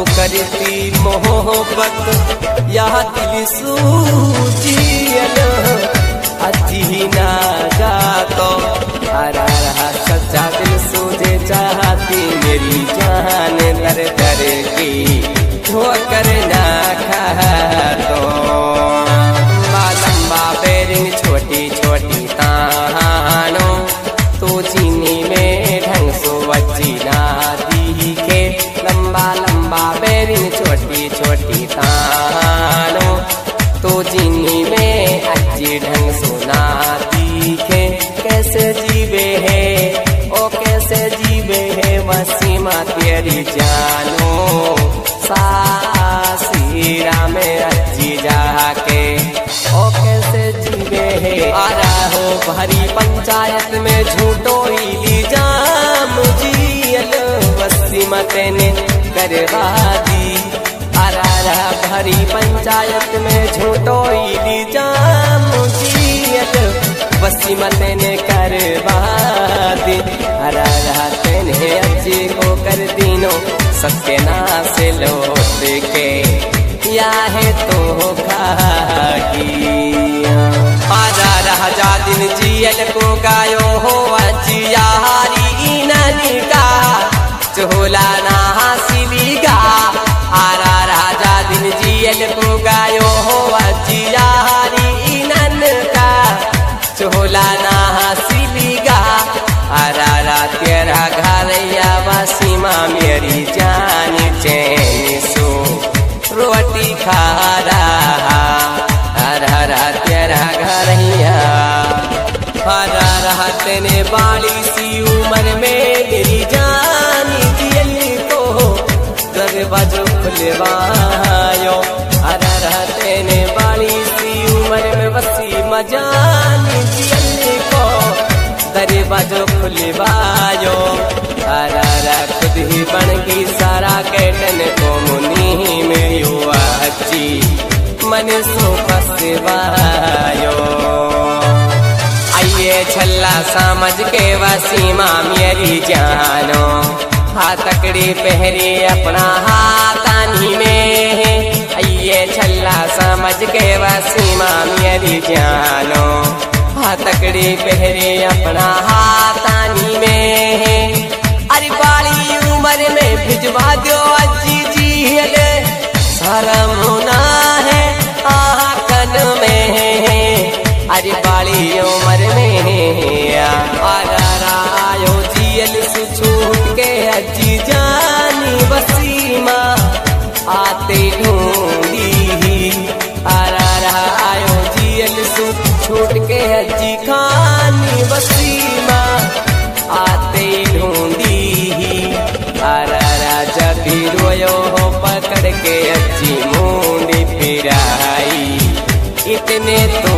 करती मोहब्बत यह दिल सूझियल अजी ना जातो हरा रहा सच्चा दिल सूझे चाहती मेरी जान दर दर की ठोकर ना खा तो लंबा बेरिंग छोटी छोटी तानो तो चीनी में ढंग सो बची ना दिखे लंबा लंबा बेरिंग छोटी छोटी तानो तो चीनी में अच्छी ढंग सो ना दिखे कैसे जीवे है ओ कैसे जीवे है वसीमा तेरी जानो सासीरा में अच्छी जाके ओ कैसे जीवे है आरा हो भरी पंचायत में झूठो ही जाम जियल वसीमा तेने करवा दी आरा रहा भरी पंचायत में झूठो ही जाम जियल वसीमा तेने करवा दी आरा रहा तेने अच्छी को कर दीनो सबके ना से लौट के या है तो खागी आजा रहा जा दिन जियल को गायो हो अचियारी ननी का चोला ना हासिली गा आरा राजा दिन जियल को गायो हो अचियारी नन का चोला ना हासिली गा आरा रा तेरा घरैया वसीमा मेरी जान चैन सो रोटी खा रहा हरा तेरा घरैया हरा रहा तेने बाली सी उम्र में मेरी जानी जियल को दरवाजो खुलवायो हरा रहा तेने बाली सी उम्र में वसीमा जानी जियल को दरवाजो खुलवायो हरा रहा खुद ही बन गई सारा कैटन को मुनी में युवा अच्छी मन सो फसवायो आइए छल्ला समझ के वसीमा मेरी जानो हाथकड़ी पहरी अपना हाथानी में आइए छल्ला समझ के वसीमा मेरी जानो हाथकड़ी पहरी अपना हाथानी में अरे बाली उम्र में भिजवा दो अजी जी सारा मुना है आकन में अरे बाली उम्र में आयो जियल से छूट के अजी जानी वसीमा आते ढूंढी आयो जियल से छूट के अजी खानी वसीमा आते ढूंढी राजा भी रोयो हो पकड़ के अच्छी मुंडी फिराई इतने तो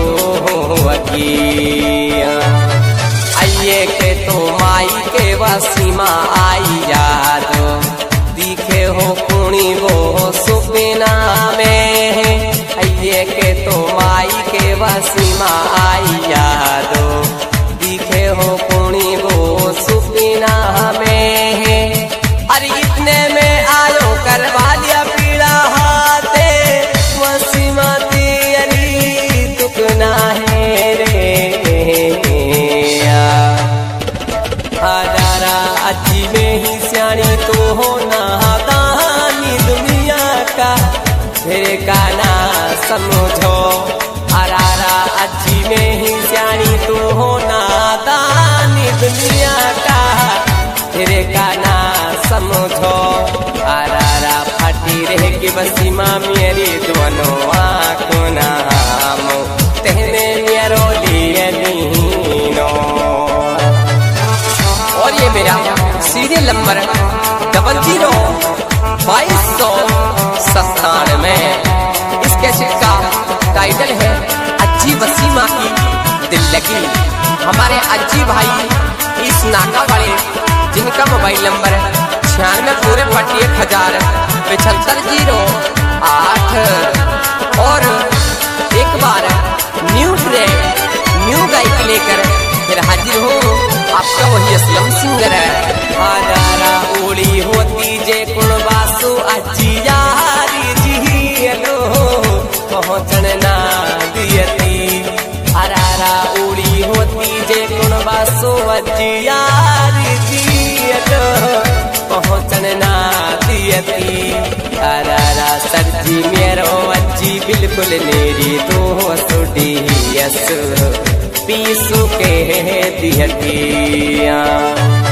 अगिया आइए के तो माई के वसीमा आई याद दिखे हो कुणी वो सुपना में आइए के तो माई के वसीमा आई याद दिखे हो कुणी वो सुपना में अरे इतने में आयो करवा लिया पीड़ा हाथे वसीमा तेरी तुकना है रे हजारा अजी में ही सियाणी तो हो नादानी दुनिया का फिर का ना समझो हरारा अजी में ही सियाणी तो हो नादानी दुनिया का फिर का ना समझो आरा फटी रह की वसीमा मेरी दोनों आँखों नाम तेने मेरो लिए नीनो और ये मेरा सीरियल नंबर 002297 इस कैसेट का टाइटल है अज्जी वसीमा की दिल लगी। हमारे अज्जी भाई इस नाका वाले जिनका मोबाइल नंबर 96 और एक बार न्यू ट्रैक न्यू गायक लेकर फिर हाजिर हो आपका वही असलम सिंगर है। हजारा ओली होती जे कुण वासु अची दिहती अरारा सरजी मेरो अज्जी बिल्कुल नेरी तो सुडियस पीसू के दिहती